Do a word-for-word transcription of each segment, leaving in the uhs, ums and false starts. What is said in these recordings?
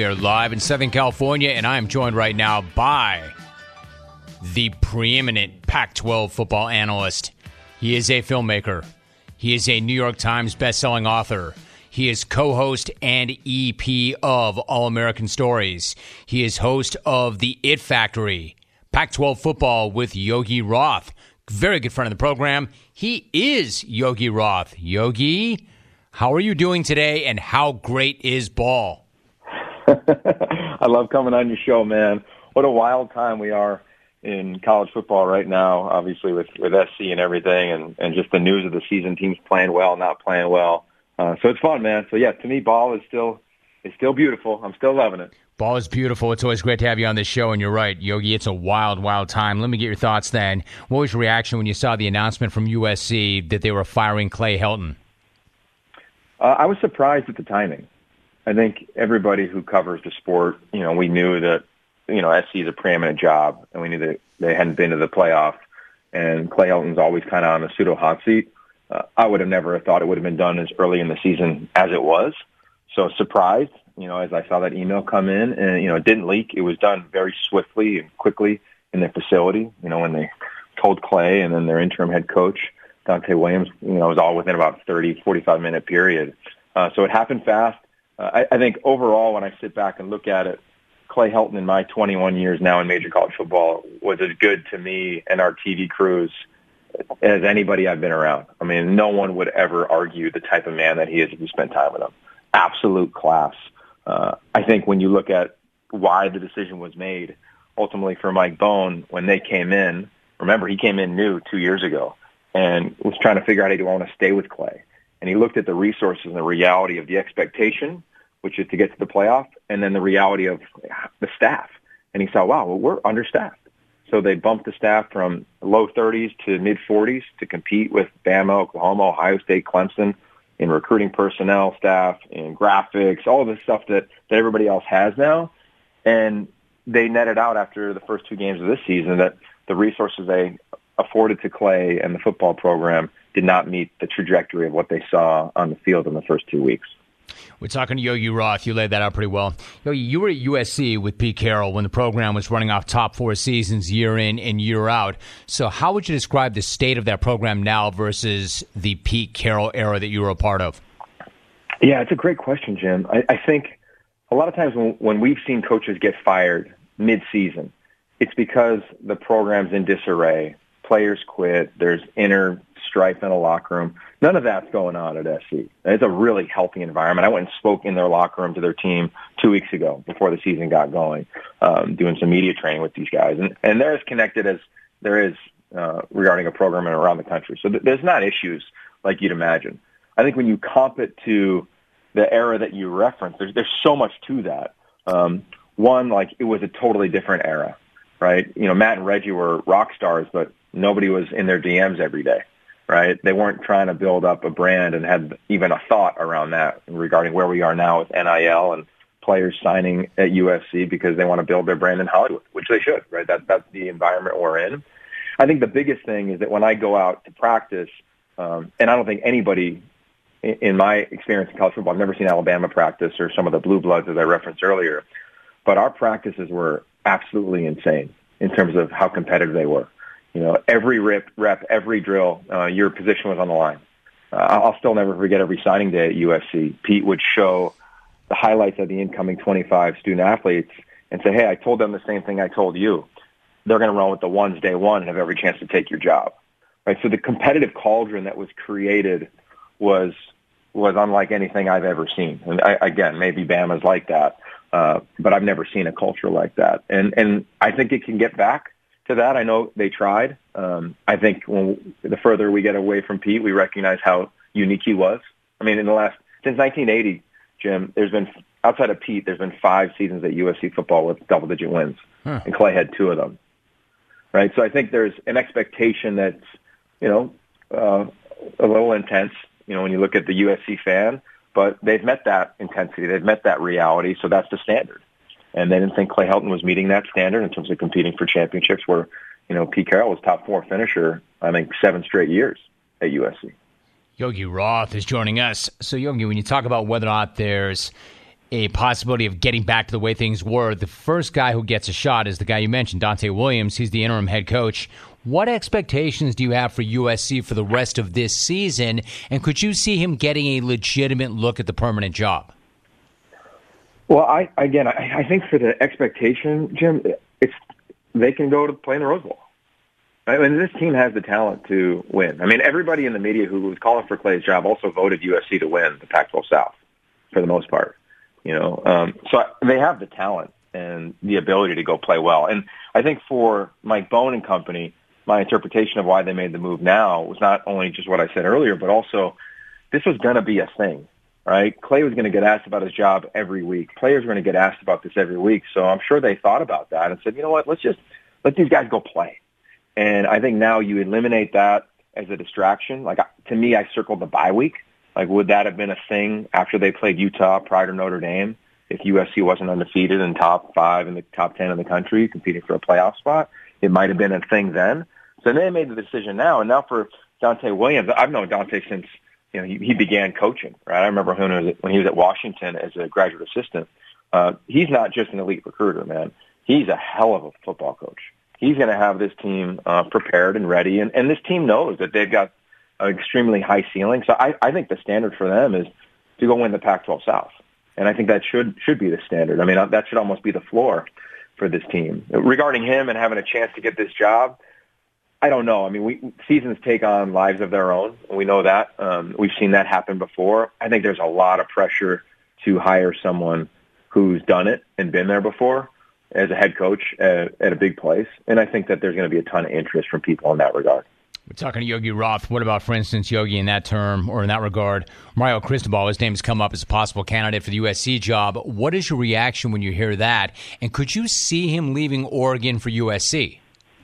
We are live in Southern California, and I am joined right now by the preeminent Pac twelve football analyst. He is a filmmaker. He is a New York Times bestselling author. He is co-host and E P of All American Stories. He is host of The It Factory, Pac twelve football with Yogi Roth. Very good friend of the program. He is Yogi Roth. Yogi, how are you doing today, and how great is ball? I love coming on your show, man. What a wild time we are in college football right now, obviously with, with S C and everything, and, and just the news of the season, teams playing well, not playing well. Uh, so it's fun, man. So, yeah, to me, ball is still is still beautiful. I'm still loving it. Ball is beautiful. It's always great to have you on this show, and you're right, Yogi, it's a wild, wild time. Let me get your thoughts then. What was your reaction when you saw the announcement from U S C that they were firing Clay Helton? Uh, I was surprised at the timing. I think everybody who covers the sport, you know, we knew that, you know, S C is a preeminent job, and we knew that they hadn't been to the playoff, and Clay Helton's always kind of on a pseudo hot seat. Uh, I would have never thought it would have been done as early in the season as it was. So surprised, you know, as I saw that email come in, and, you know, it didn't leak. It was done very swiftly and quickly in their facility, you know, when they told Clay and then their interim head coach, Dante Williams, you know, it was all within about thirty, forty-five minute period. Uh, so it happened fast. Uh, I, I think overall, when I sit back and look at it, Clay Helton in my twenty-one years now in major college football was as good to me and our T V crews as anybody I've been around. I mean, no one would ever argue the type of man that he is if you spend time with him. Absolute class. Uh, I think when you look at why the decision was made, ultimately for Mike Bohn, when they came in, remember, he came in new two years ago and was trying to figure out how to want to stay with Clay. And he looked at the resources and the reality of the expectation, which is to get to the playoff, and then the reality of the staff. And he saw, wow, well, we're understaffed. So they bumped the staff from low thirties to mid forties to compete with Bama, Oklahoma, Ohio State, Clemson in recruiting personnel, staff, in graphics, all of the stuff that, that everybody else has now. And they netted out after the first two games of this season that the resources they afforded to Clay and the football program did not meet the trajectory of what they saw on the field in the first two weeks. We're talking to Yogi Roth. You laid that out pretty well. Yogi, you were at U S C with Pete Carroll when the program was running off top four seasons year in and year out. So how would you describe the state of that program now versus the Pete Carroll era that you were a part of? Yeah, it's a great question, Jim. I, I think a lot of times when, when we've seen coaches get fired mid-season, it's because the program's in disarray. Players quit. There's inner strife in a locker room. None of that's going on at S C. It's a really healthy environment. I went and spoke in their locker room to their team two weeks ago before the season got going, um, doing some media training with these guys. And, and they're as connected as there is uh, regarding a program and around the country. So th- there's not issues like you'd imagine. I think when you comp it to the era that you referenced, there's, there's so much to that. Um, one, like it was a totally different era, right? You know, Matt and Reggie were rock stars, but nobody was in their D Ms every day. Right? They weren't trying to build up a brand and had even a thought around that regarding where we are now with N I L and players signing at U S C because they want to build their brand in Hollywood, which they should, right? That, that's the environment we're in. I think the biggest thing is that when I go out to practice, um, and I don't think anybody in, in my experience in college football, I've never seen Alabama practice or some of the blue bloods as I referenced earlier, but our practices were absolutely insane in terms of how competitive they were. You know, every rep, rep every drill, uh, your position was on the line. Uh, I'll still never forget every signing day at U S C. Pete would show the highlights of the incoming twenty-five student athletes and say, hey, I told them the same thing I told you. They're going to run with the ones day one and have every chance to take your job. Right? So the competitive cauldron that was created was was unlike anything I've ever seen. And I, again, maybe Bama's like that, uh, but I've never seen a culture like that. And and I think it can get back to that. I know they tried. Um, I think when the further we get away from Pete, we recognize how unique he was. I mean, in the last, since nineteen eighty, Jim, there's been, outside of Pete, there's been five seasons at U S C football with double-digit wins, huh. and Clay had two of them. Right? So I think there's an expectation that's, you know, uh, a little intense, you know, when you look at the U S C fan, but they've met that intensity. They've met that reality, so that's the standard. And they didn't think Clay Helton was meeting that standard in terms of competing for championships where, you know, Pete Carroll was top four finisher, I think, seven straight years at U S C. Yogi Roth is joining us. So, Yogi, when you talk about whether or not there's a possibility of getting back to the way things were. The first guy who gets a shot is the guy you mentioned, Dante Williams. He's the interim head coach. What expectations do you have for U S C for the rest of this season? And could you see him getting a legitimate look at the permanent job? Well, I again, I, I think for the expectation, Jim, it's they can go to play in the Rose Bowl. I mean, this team has the talent to win. I mean, everybody in the media who was calling for Clay's job also voted U S C to win the Pac twelve South for the most part. You know, um, so they have the talent and the ability to go play well. And I think for Mike Bohn and company, my interpretation of why they made the move now was not only just what I said earlier, but also this was going to be a thing, right? Clay was going to get asked about his job every week. Players were going to get asked about this every week. So I'm sure they thought about that and said, you know what, let's just let these guys go play. And I think now you eliminate that as a distraction. Like, to me, I circled the bye week. Like, would that have been a thing after they played Utah prior to Notre Dame if U S C wasn't undefeated in top five in the top ten in the country competing for a playoff spot? It might have been a thing then. So they made the decision now. And now for Dante Williams, I've known Dante since, you know, he, he began coaching, right? I remember when he was at, when he was at Washington as a graduate assistant. Uh, he's not just an elite recruiter, man. He's a hell of a football coach. He's going to have this team uh, prepared and ready. And, and this team knows that they've got an extremely high ceiling. So I, I think the standard for them is to go win the Pac twelve South. And I think that should should be the standard. I mean, that should almost be the floor for this team. Regarding him and having a chance to get this job, I don't know. I mean, we, seasons take on lives of their own. We know that. Um, we've seen that happen before. I think there's a lot of pressure to hire someone who's done it and been there before as a head coach at, at a big place. And I think that there's going to be a ton of interest from people in that regard. We're talking to Yogi Roth. What about, for instance, Yogi, in that term or in that regard, Mario Cristobal, his name has come up as a possible candidate for the U S C job. What is your reaction when you hear that? And could you see him leaving Oregon for U S C?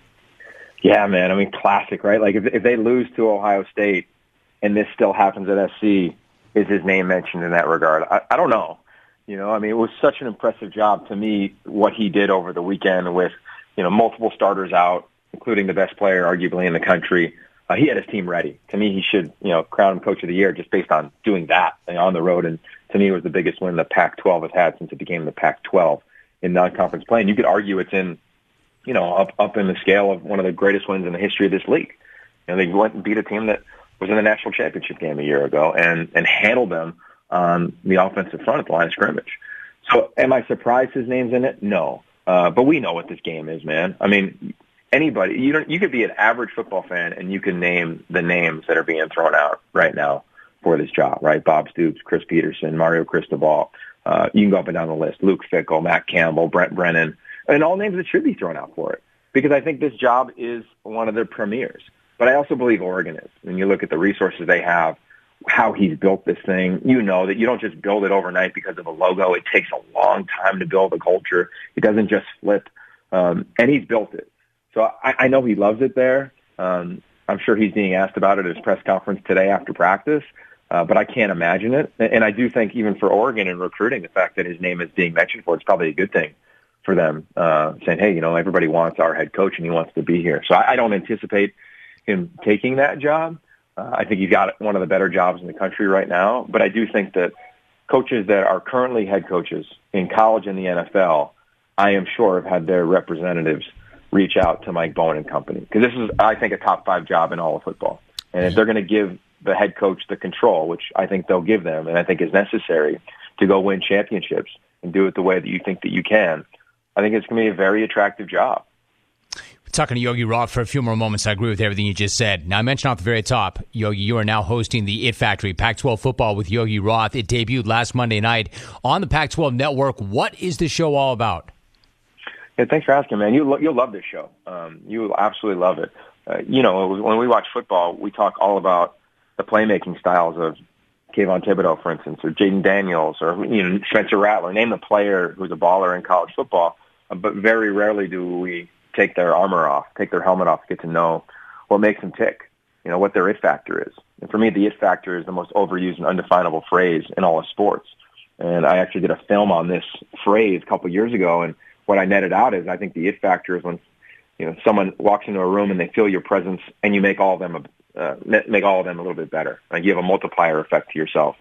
Yeah, man. I mean, classic, right? Like, if, if they lose to Ohio State and this still happens at S C, is his name mentioned in that regard? I, I don't know. You know, I mean, it was such an impressive job to me, what he did over the weekend with, you know, multiple starters out, including the best player arguably in the country. Uh, he had his team ready. To me, he should, you know, crown him coach of the year just based on doing that, you know, on the road. And to me, it was the biggest win the Pac twelve has had since it became the Pac twelve in non-conference play. And you could argue it's in, you know, up, up in the scale of one of the greatest wins in the history of this league. You know, they went and beat a team that was in the national championship game a year ago and, and handled them on the offensive front at the line of scrimmage. So am I surprised his name's in it? No. Uh, but we know what this game is, man. I mean, anybody, you don't, you could be an average football fan and you can name the names that are being thrown out right now for this job, right? Bob Stoops, Chris Peterson, Mario Cristobal. Uh, you can go up and down the list. Luke Fickell, Matt Campbell, Brent Brennan, and all names that should be thrown out for it because I think this job is one of their premieres. But I also believe Oregon is. When you look at the resources they have, how he's built this thing, you know that you don't just build it overnight because of a logo. It takes a long time to build a culture. It doesn't just flip. Um, and he's built it. So I, I know he loves it there. Um, I'm sure he's being asked about it at his press conference today after practice, uh, but I can't imagine it. And I do think even for Oregon in recruiting, the fact that his name is being mentioned for it's probably a good thing for them, uh, saying, hey, you know, everybody wants our head coach and he wants to be here. So I, I don't anticipate him taking that job. Uh, I think he's got one of the better jobs in the country right now. But I do think that coaches that are currently head coaches in college and the N F L, I am sure have had their representatives reach out to Mike Bohn and company. Because this is, I think, a top five job in all of football. And if they're going to give the head coach the control, which I think they'll give them and I think is necessary to go win championships and do it the way that you think that you can, I think it's going to be a very attractive job. Talking to Yogi Roth for a few more moments. I agree with everything you just said. Now, I mentioned off the very top, Yogi, you are now hosting the It Factory, Pac twelve football with Yogi Roth. It debuted last Monday night on the Pac twelve network. What is the show all about? Yeah, thanks for asking, man. You, lo- you'll love this show. Um, you will absolutely love it. Uh, you know, when we watch football, we talk all about the playmaking styles of Kayvon Thibodeau, for instance, or Jaden Daniels, or you know Spencer Rattler. Name the player who's a baller in college football, uh, but very rarely do we take their armor off, take their helmet off, get to know what makes them tick, you know, what their it factor is. And for me, the it factor is the most overused and undefinable phrase in all of sports. And I actually did a film on this phrase a couple of years ago, and what I netted out is I think the it factor is when, you know, someone walks into a room and they feel your presence and you make all of them, uh, make all of them a little bit better. Like you have a multiplier effect to yourself.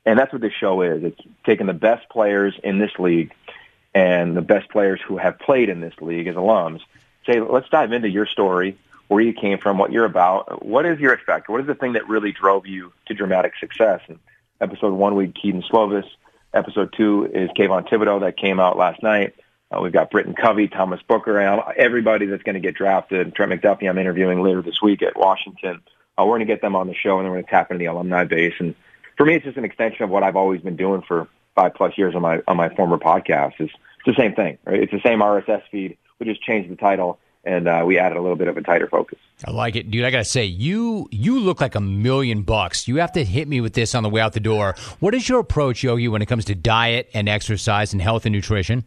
And that's what this show is. It's taking the best players in this league and the best players who have played in this league as alums. Say, let's dive into your story, where you came from, what you're about. What is your effect? What is the thing that really drove you to dramatic success? And episode one, we had Keaton Slovis. Episode two is Kayvon Thibodeau that came out last night. Uh, we've got Britton Covey, Thomas Booker, and everybody that's going to get drafted. Trent McDuffie I'm interviewing later this week at Washington. Uh, we're going to get them on the show, and then we're going to tap into the alumni base. And for me, it's just an extension of what I've always been doing for five plus years on my on my former podcast. It's, it's the same thing, right? It's the same R S S feed. We just changed the title, and uh, we added a little bit of a tighter focus. I like it. Dude, I got to say, you you look like a million bucks. You have to hit me with this on the way out the door. What is your approach, Yogi, when it comes to diet and exercise and health and nutrition?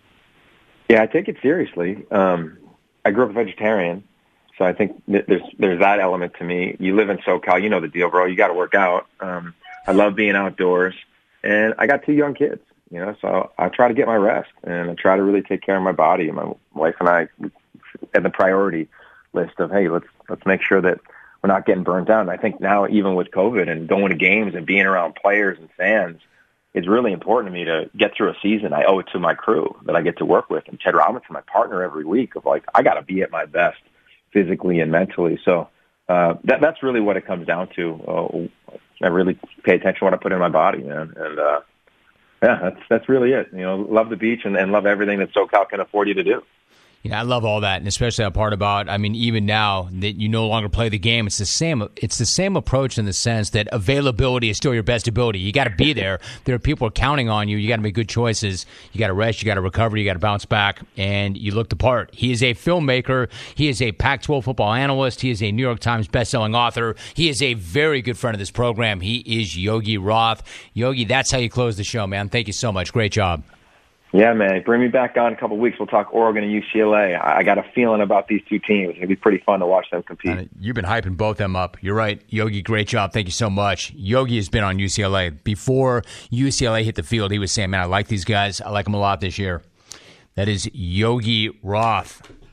Yeah, I take it seriously. Um, I grew up a vegetarian, so I think that there's there's that element to me. You live in SoCal, you know the deal, bro. You got to work out. Um, I love being outdoors, and I got two young kids, you know, so I try to get my rest, and I try to really take care of my body. And my wife and I, at the priority list of, hey, let's let's make sure that we're not getting burnt out. And I think now, even with COVID and going to games and being around players and fans, it's really important to me to get through a season. I owe it to my crew that I get to work with, and Ted Robinson, my partner every week, of like, I got to be at my best physically and mentally. So uh, that that's really what it comes down to. Uh, I really pay attention to what I put in my body, man. And uh, yeah, that's that's really it. You know, love the beach and, and love everything that SoCal can afford you to do. Yeah, I love all that, and especially that part about, I mean, even now that you no longer play the game, it's the same It's the same approach in the sense that availability is still your best ability. You got to be there. There are people counting on you. You got to make good choices. You got to rest. You got to recover. You got to bounce back, and you look the part. He is a filmmaker. He is a Pac twelve football analyst. He is a New York Times bestselling author. He is a very good friend of this program. He is Yogi Roth. Yogi, that's how you close the show, man. Thank you so much. Great job. Yeah, man. Bring me back on in a couple of weeks. We'll talk Oregon and U C L A. I got a feeling about these two teams. It's going to be pretty fun to watch them compete. Uh, you've been hyping both them up. You're right. Yogi, great job. Thank you so much. Yogi has been on U C L A. Before U C L A hit the field, he was saying, man, I like these guys. I like them a lot this year. That is Yogi Roth.